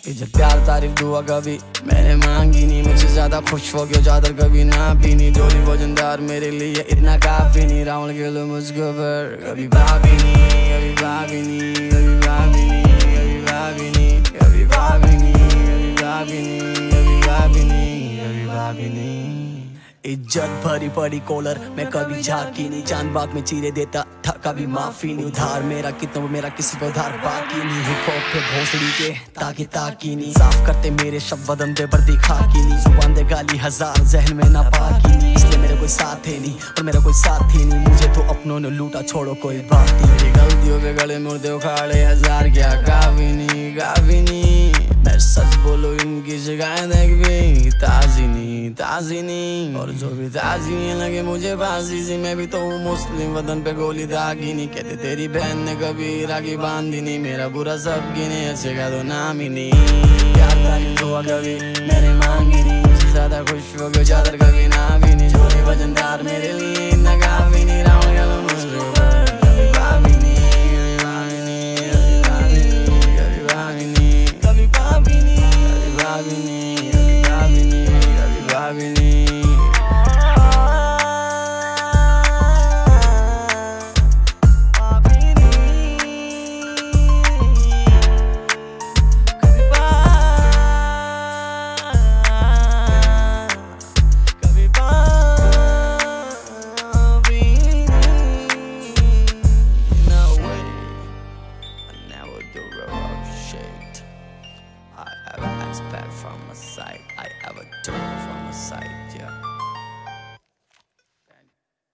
जब प्यार तारीफ दुआ कभी मैंने मांगी नहीं, मुझसे ज्यादा खुश हो गया चादर कभी ना पीनी। जोड़ी वजनदार मेरे लिए इतना काफी नहीं, राउंड के लो मुझको पर कभी भाभी नहीं, कभी भाभी नहीं, कभी भाभी नहीं, कभी भाभी नहीं, कभी भाभी नहीं, कभी भाभी नहीं, कभी भाभी नहीं, कभी भाभी नहीं। इज्जत भरी पड़ी कॉलर मैं कभी झाकी नहीं, चांद बाग में चीरे देता था कभी माफी नहीं। उधार मेरा कितना मेरा किसी को उधार बाकी नहीं, हिप हॉप पे भोसड़ी के ताकी नहीं। साफ करते मेरे शब्द वदन पे पर दिखा की नहीं, जुबान दे गाली हजार जहन में ना पाकी नहीं। इसलिए मेरे कोई साथ है नहीं और मेरा कोई साथ ही नहीं, मुझे तो अपनों ने लूटा छोड़ो कोई बात ही नहीं। गलतियों पे गले मुर्दे उखाड़े हजार क्या काफी नहीं, काफी नहीं। मैं सच बोलूं इनकी शिकायत भी ताजी नहीं, और जो भी ताजी नहीं लगे मुझे फांसी सी। मैं भी तो हूँ मुस्लिम वतन पे गोली दागी नहीं, कहते तेरी बहन ने कभी राखी बांधी नहीं। मेरा बुरा सब गिने अच्छे का तो नाम ही नहीं, याद नहीं हुआ कभी मैंने मांगी नहीं। मुझसे ज्यादा खुश हो गया चादर कभी